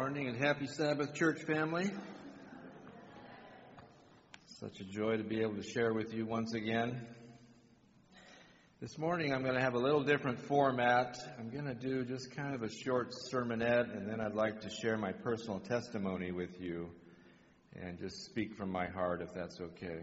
morning and happy Sabbath, church family. Such a joy to be able to share with you once again. This morning I'm going to have a little different format. I'm going to do just kind of a short sermonette, and then I'd like to share my personal testimony with you and just speak from my heart, if that's okay.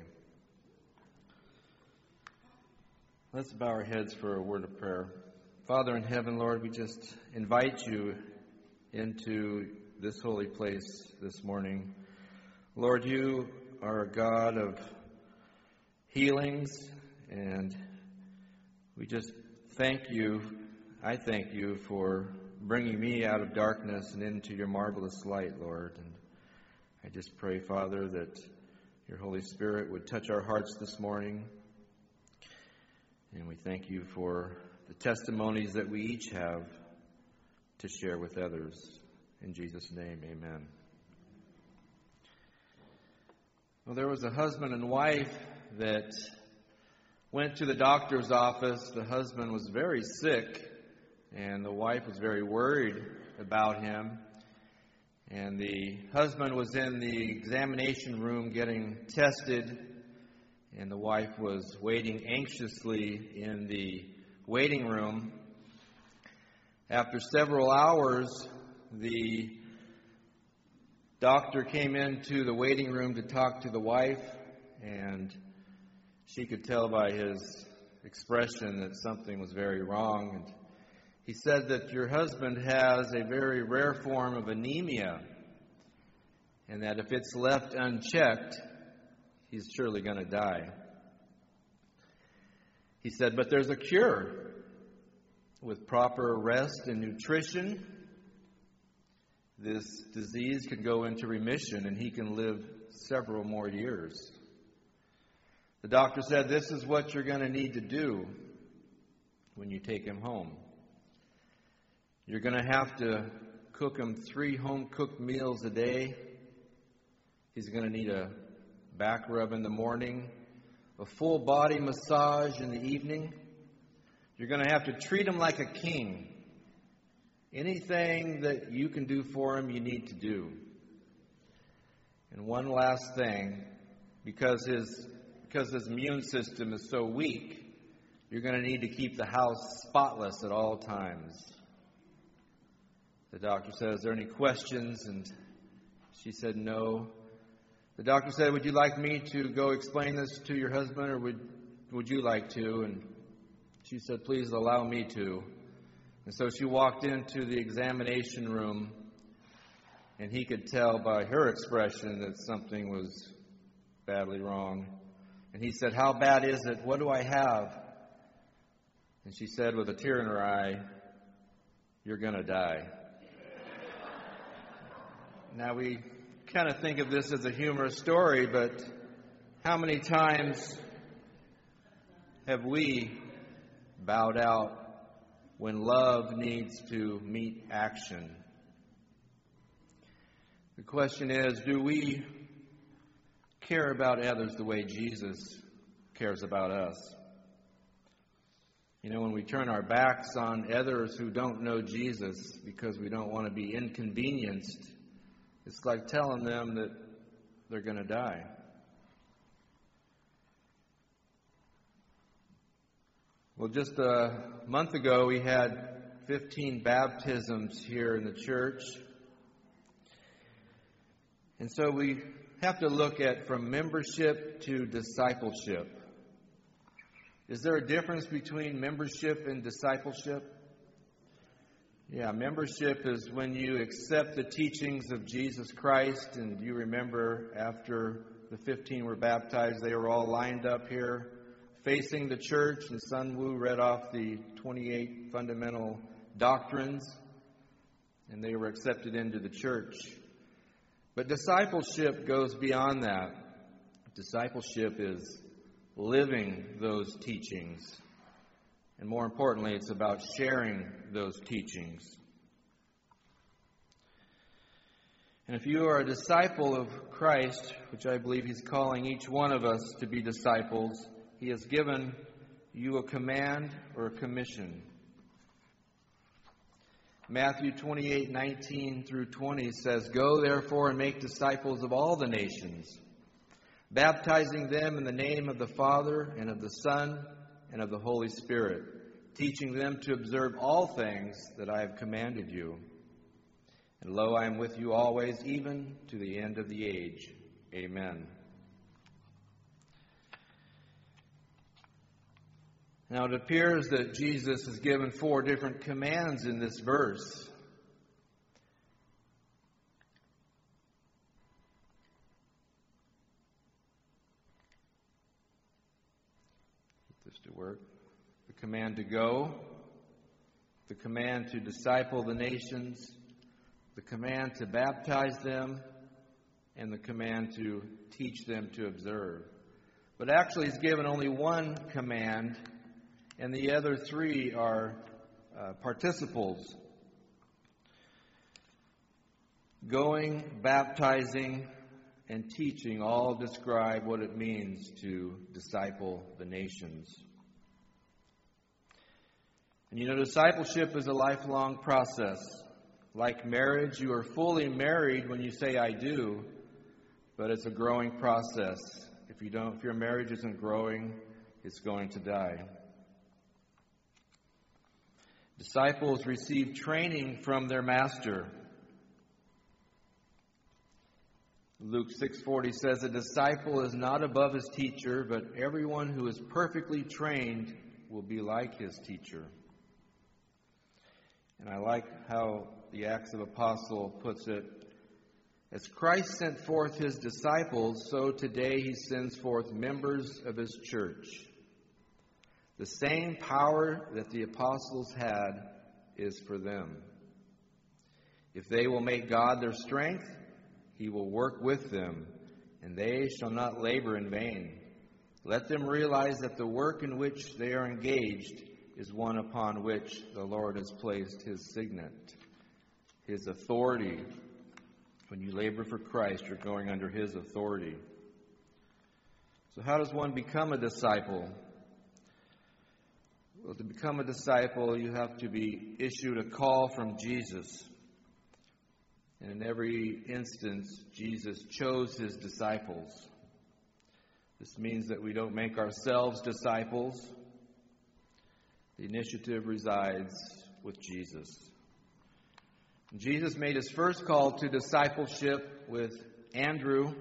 Let's bow our heads for a word of prayer. Father in heaven, Lord, we just invite you into this holy place this morning. Lord, you are a God of healings, and we just thank you. I thank you for bringing me out of darkness and into your marvelous light, Lord. And I just pray, Father, that your Holy Spirit would touch our hearts this morning. And we thank you for the testimonies that we each have to share with others. In Jesus' name, amen. Well, there was a husband and wife that went to the doctor's office. The husband was very sick, and the wife was very worried about him. And the husband was in the examination room getting tested, and the wife was waiting anxiously in the waiting room. After several hours, the doctor came into the waiting room to talk to the wife, and she could tell by his expression that something was very wrong. And he said that your husband has a very rare form of anemia, and that if it's left unchecked, he's surely going to die. He said, but there's a cure. With proper rest and nutrition, this disease can go into remission and he can live several more years. The doctor said, this is what you're going to need to do when you take him home. You're going to have to cook him 3 home-cooked meals a day. He's going to need a back rub in the morning, a full body massage in the evening. You're going to have to treat him like a king. Anything that you can do for him, you need to do. And one last thing, because his immune system is so weak, you're going to need to keep the house spotless at all times. The doctor said, is there any questions? And she said, no. The doctor said, would you like me to go explain this to your husband, or would you like to? And she said, please allow me to. And so she walked into the examination room, and he could tell by her expression that something was badly wrong. And he said, how bad is it? What do I have? And she said with a tear in her eye, you're going to die. Now we kind of think of this as a humorous story, but how many times have we bowed out when love needs to meet action? The question is, do we care about others the way Jesus cares about us? You know, when we turn our backs on others who don't know Jesus because we don't want to be inconvenienced, it's like telling them that they're going to die. Well, just a month ago, we had 15 baptisms here in the church. And so we have to look at from membership to discipleship. Is there a difference between membership and discipleship? Yeah, membership is when you accept the teachings of Jesus Christ, and you remember after the 15 were baptized, they were all lined up here facing the church, and Sun Wu read off the 28 fundamental doctrines, and they were accepted into the church. But discipleship goes beyond that. Discipleship is living those teachings. And more importantly, it's about sharing those teachings. And if you are a disciple of Christ, which I believe He's calling each one of us to be disciples, He has given you a command or a commission. Matthew 28:19 through 20 says, "Go therefore and make disciples of all the nations, baptizing them in the name of the Father and of the Son and of the Holy Spirit, teaching them to observe all things that I have commanded you. And lo, I am with you always, even to the end of the age. Amen." Now, it appears that Jesus has given 4 different commands in this verse. Get this to work. The command to go, the command to disciple the nations, the command to baptize them, and the command to teach them to observe. But actually, he's given only one command, and the other 3 are participles. Going, baptizing, and teaching all describe what it means to disciple the nations. And you know, discipleship is a lifelong process. Like marriage, you are fully married when you say "I do," but it's a growing process. If your marriage isn't growing, it's going to die. Disciples receive training from their master. Luke 6:40 says, "A disciple is not above his teacher, but everyone who is perfectly trained will be like his teacher." And I like how the Acts of Apostles puts it, "As Christ sent forth his disciples, so today he sends forth members of his church. The same power that the apostles had is for them. If they will make God their strength, he will work with them, and they shall not labor in vain. Let them realize that the work in which they are engaged is one upon which the Lord has placed his signet, his authority." When you labor for Christ, you're going under his authority. So how does one become a disciple? Well, to become a disciple, you have to be issued a call from Jesus. And in every instance, Jesus chose his disciples. This means that we don't make ourselves disciples. The initiative resides with Jesus. And Jesus made his first call to discipleship with Andrew.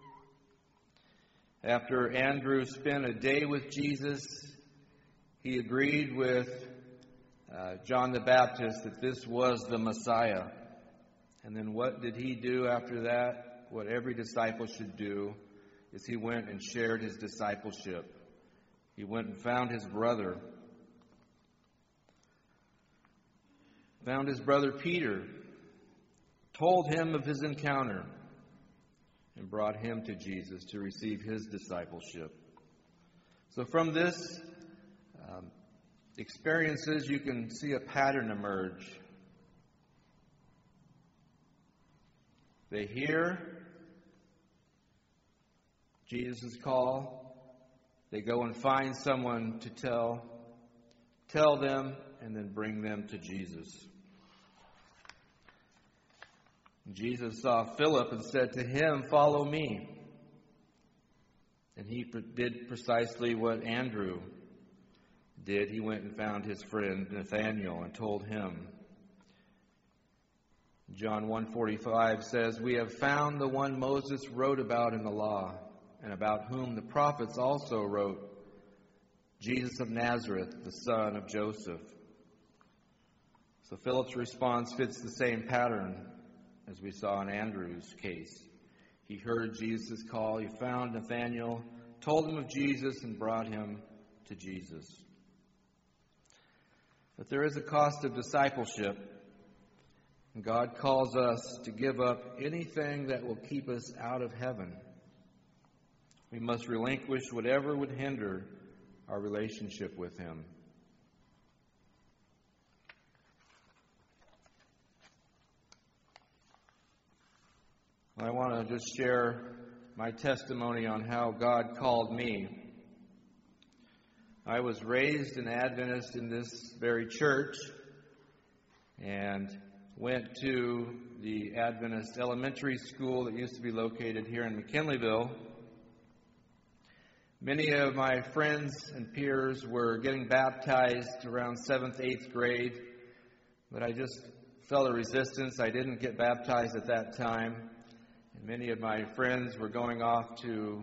After Andrew spent a day with Jesus, he agreed with John the Baptist that this was the Messiah. And then what did he do after that? What every disciple should do is he went and shared his discipleship. He went and found his brother. Found his brother Peter, told him of his encounter, and brought him to Jesus to receive his discipleship. So from this experiences, you can see a pattern emerge. They hear Jesus' call. They go and find someone to tell them, and then bring them to Jesus. Jesus saw Philip and said to him, "Follow me." And he did precisely what Andrew did. He went and found his friend Nathanael and told him. John 1:45 says, "We have found the one Moses wrote about in the law, and about whom the prophets also wrote, Jesus of Nazareth, the son of Joseph." So Philip's response fits the same pattern as we saw in Andrew's case. He heard Jesus' call, he found Nathanael, told him of Jesus, and brought him to Jesus. But there is a cost of discipleship, and God calls us to give up anything that will keep us out of heaven. We must relinquish whatever would hinder our relationship with him. I want to just share my testimony on how God called me. I was raised an Adventist in this very church, and went to the Adventist elementary school that used to be located here in McKinleyville. Many of my friends and peers were getting baptized around 7th, 8th grade, but I just felt a resistance. I didn't get baptized at that time. And many of my friends were going off to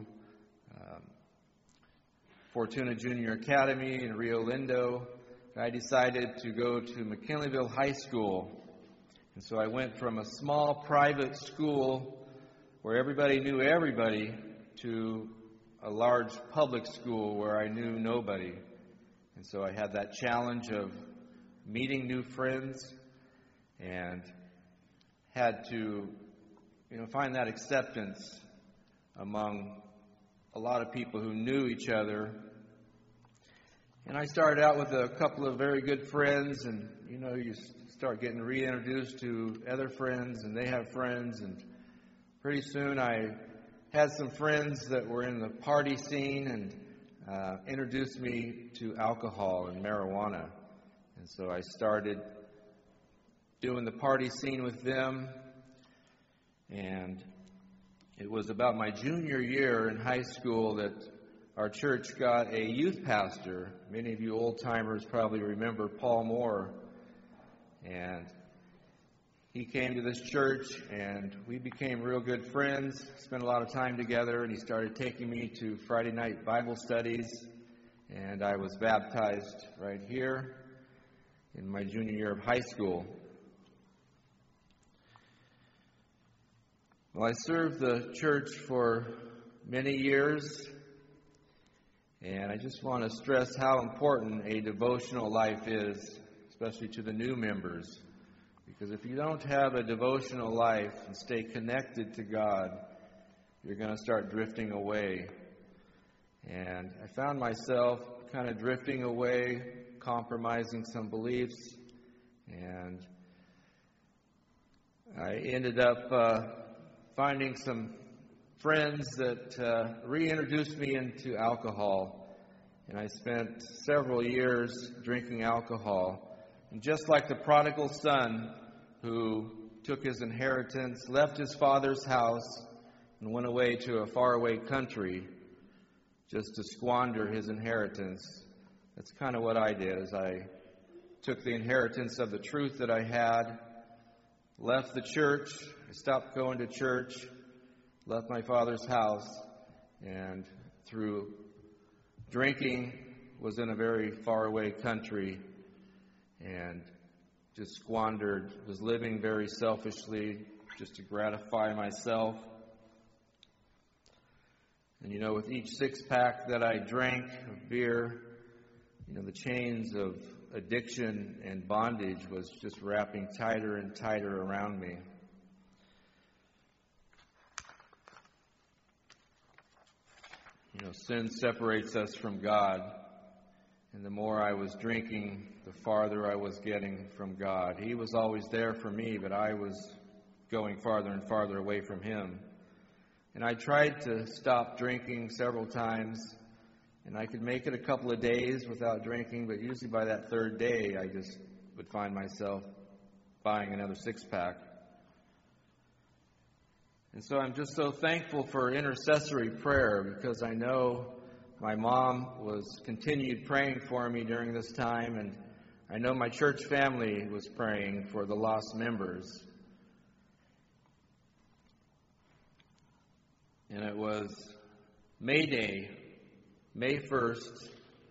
Fortuna Junior Academy in Rio Lindo. I decided to go to McKinleyville High School. And so I went from a small private school where everybody knew everybody to a large public school where I knew nobody. And so I had that challenge of meeting new friends and had to, find that acceptance among a lot of people who knew each other. And I started out with a couple of very good friends, and you start getting reintroduced to other friends, and they have friends, and pretty soon I had some friends that were in the party scene and introduced me to alcohol and marijuana. And so I started doing the party scene with them, and it was about my junior year in high school that our church got a youth pastor. Many of you old-timers probably remember Paul Moore. And he came to this church, and we became real good friends, spent a lot of time together, and he started taking me to Friday night Bible studies, and I was baptized right here in my junior year of high school. Well, I served the church for many years, and I just want to stress how important a devotional life is, especially to the new members. Because if you don't have a devotional life and stay connected to God, you're going to start drifting away. And I found myself kind of drifting away, compromising some beliefs, and I ended up finding some friends that reintroduced me into alcohol. And I spent several years drinking alcohol. And just like the prodigal son who took his inheritance, left his father's house, and went away to a faraway country just to squander his inheritance, that's kind of what I did. Is I took the inheritance of the truth that I had, left the church, I stopped going to church, left my father's house, and through drinking was in a very faraway country and just squandered, was living very selfishly just to gratify myself. And with each six-pack that I drank of beer, the chains of addiction and bondage was just wrapping tighter and tighter around me. Sin separates us from God, and the more I was drinking, the farther I was getting from God. He was always there for me, but I was going farther and farther away from Him. And I tried to stop drinking several times, and I could make it a couple of days without drinking, but usually by that third day, I just would find myself buying another six-pack. And so I'm just so thankful for intercessory prayer, because I know my mom continued praying for me during this time, and I know my church family was praying for the lost members. And it was May Day, May 1st,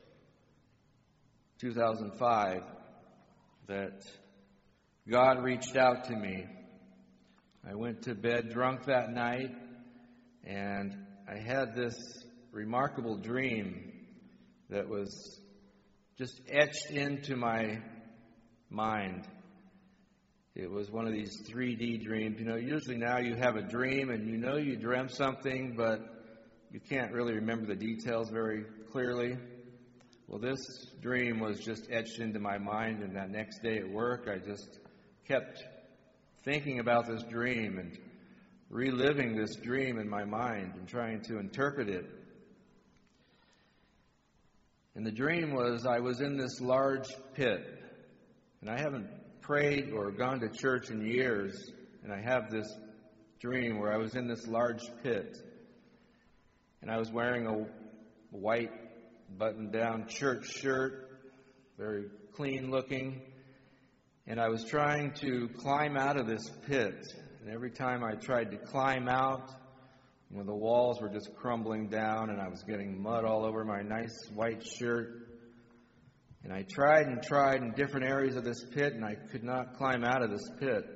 2005, that God reached out to me. I went to bed drunk that night, and I had this remarkable dream that was just etched into my mind. It was one of these 3D dreams. Usually now you have a dream and you dreamt something, but you can't really remember the details very clearly. Well, this dream was just etched into my mind, and that next day at work, I just kept thinking about this dream and reliving this dream in my mind and trying to interpret it. And the dream was I was in this large pit, and I haven't prayed or gone to church in years, and I have this dream where I was in this large pit, and I was wearing a white button-down church shirt, very clean looking, and I was trying to climb out of this pit. And every time I tried to climb out, the walls were just crumbling down, and I was getting mud all over my nice white shirt. And I tried in different areas of this pit, and I could not climb out of this pit.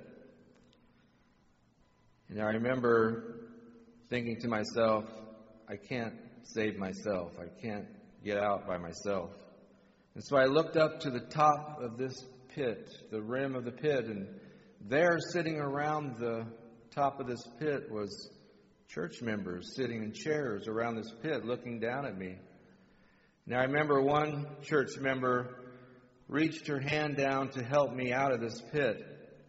And I remember thinking to myself, I can't save myself. I can't get out by myself. And so I looked up to the top of this pit, the rim of the pit, and there, sitting around the top of this pit, was church members sitting in chairs around this pit looking down at me. Now I remember one church member reached her hand down to help me out of this pit.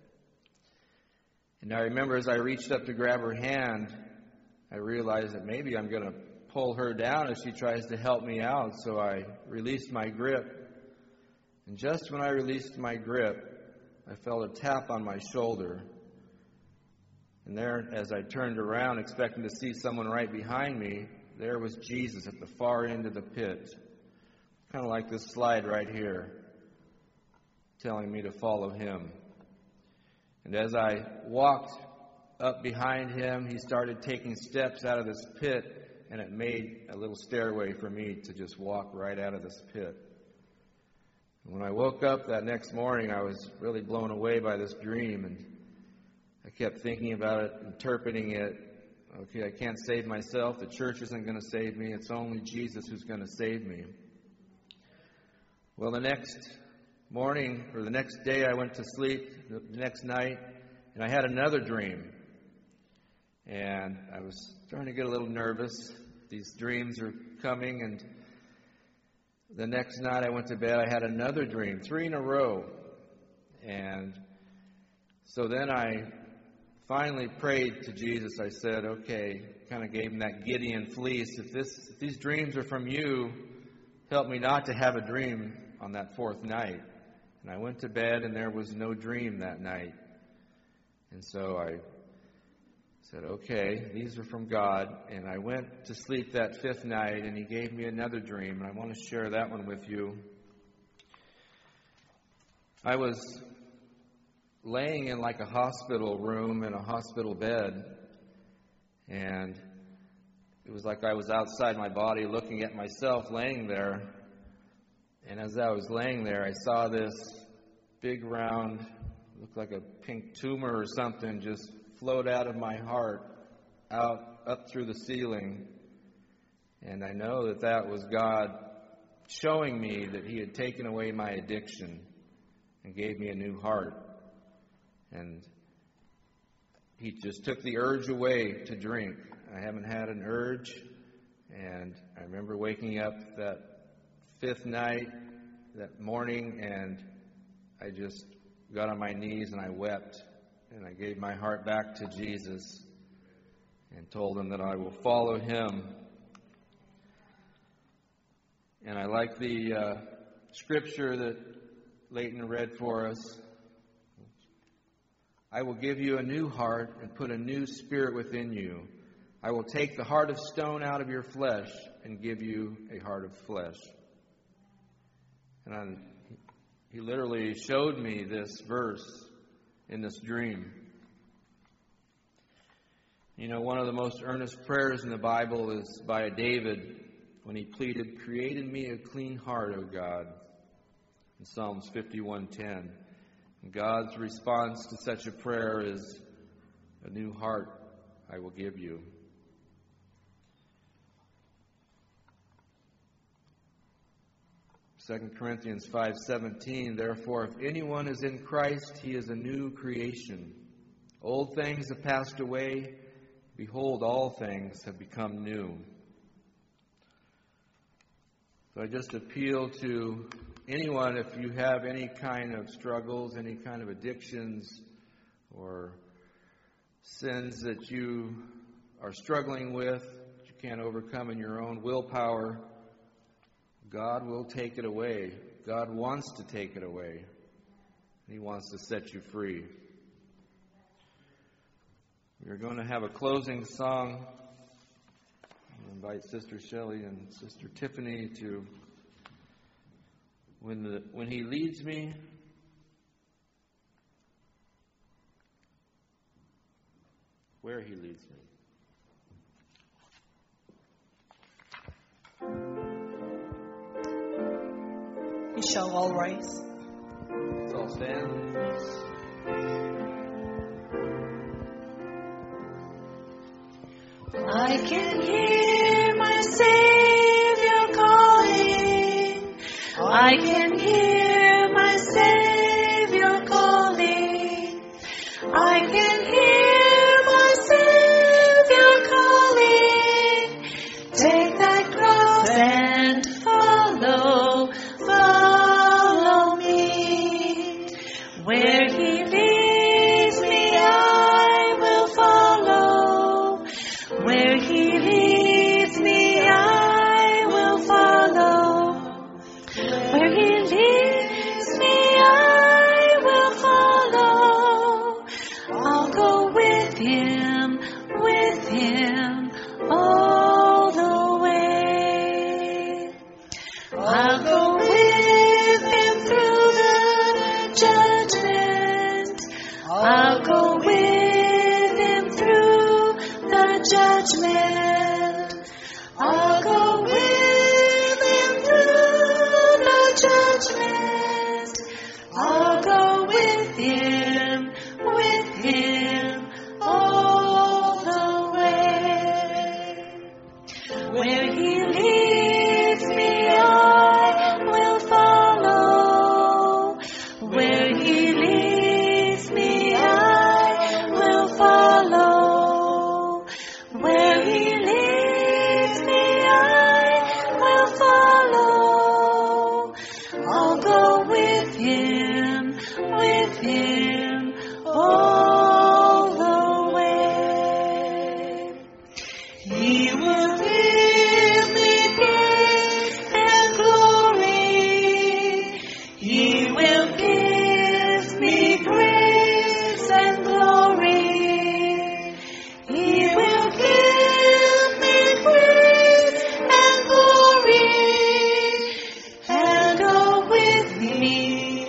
And I remember as I reached up to grab her hand, I realized that maybe I'm going to pull her down as she tries to help me out. So I released my grip. And just when I released my grip, I felt a tap on my shoulder. And there, as I turned around, expecting to see someone right behind me, there was Jesus at the far end of the pit. Kind of like this slide right here, telling me to follow him. And as I walked up behind him, he started taking steps out of this pit, and it made a little stairway for me to just walk right out of this pit. And when I woke up that next morning, I was really blown away by this dream, and I kept thinking about it, interpreting it. Okay, I can't save myself. The church isn't going to save me. It's only Jesus who's going to save me. Well, the next morning, or the next day, I went to sleep, the next night, and I had another dream. And I was starting to get a little nervous. These dreams are coming, and the next night I went to bed, I had another dream, 3 in a row. And so then I finally prayed to Jesus. I said, okay, kind of gave him that Gideon fleece. If these dreams are from you, help me not to have a dream on that 4th night. And I went to bed, and there was no dream that night. And so I said, okay, these are from God. And I went to sleep that 5th night, and he gave me another dream, and I want to share that one with you. I was laying in like a hospital room in a hospital bed, and it was like I was outside my body looking at myself laying there. And as I was laying there, I saw this big round, looked like a pink tumor or something, just float out of my heart, up through the ceiling. And I know that was God showing me that he had taken away my addiction and gave me a new heart. And he just took the urge away to drink. I haven't had an urge. And I remember waking up that 5th night, that morning, and I just got on my knees and I wept. And I gave my heart back to Jesus and told him that I will follow him. And I like the scripture that Leighton read for us. I will give you a new heart and put a new spirit within you. I will take the heart of stone out of your flesh and give you a heart of flesh. And he literally showed me this verse in this dream. You know, one of the most earnest prayers in the Bible is by David when he pleaded, "Create in me a clean heart, O God," in Psalms 51:10. And God's response to such a prayer is, "A new heart I will give you." Second Corinthians 5:17, therefore, if anyone is in Christ, he is a new creation. Old things have passed away. Behold, all things have become new. So I just appeal to anyone, if you have any kind of struggles, any kind of addictions, or sins that you are struggling with, that you can't overcome in your own willpower, God will take it away. God wants to take it away. He wants to set you free. We are going to have a closing song. I invite Sister Shelley and Sister Tiffany to When He Leads Me. Where He Leads Me. We shall all rise. Let's all stand. I can hear my Savior calling. I can hear my Savior calling. I can hear my Savior calling. Take that cross and follow, follow me. Where He leads me, I will follow. Where He leads me, I will follow. Where He leads me, I will follow. I'll go with Him all the way. I'll go with Him through the judgment. I'll go with Him through the judgment. I'll go with Him through the judgment. I'll go with Him all the way. Where He leads me, I will follow. Where He leads me, I will follow. Where He leads me, I will follow. I'll go with Him all the way. He will give me grace and glory. He will give me grace and glory. He will give me grace and glory. And go with me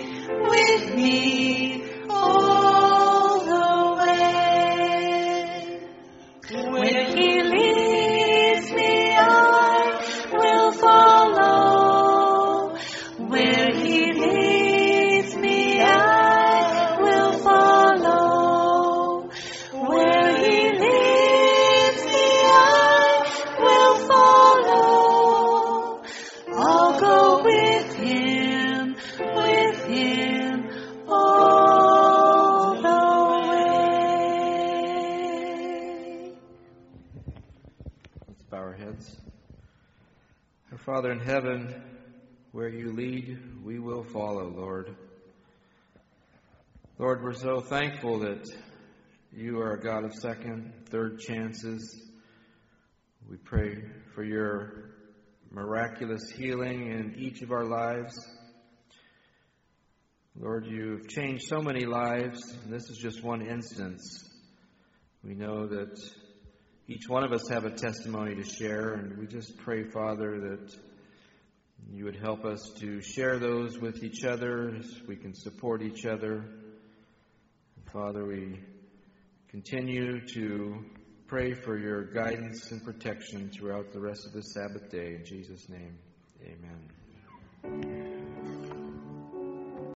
all the way. Where He leads me, I will follow. Where He leads me, I will follow. Where He leads me, I will follow. I'll go with Him all the way. Let's bow our heads. Our Father in heaven, where You lead, we will follow, Lord. Lord, we're so thankful that You are a God of second, third chances. We pray for Your miraculous healing in each of our lives. Lord, You've changed so many lives, and this is just one instance. We know that each one of us have a testimony to share, and we just pray, Father, that You would help us to share those with each other as we can support each other. Father, we continue to pray for Your guidance and protection throughout the rest of the Sabbath day. In Jesus' name, amen.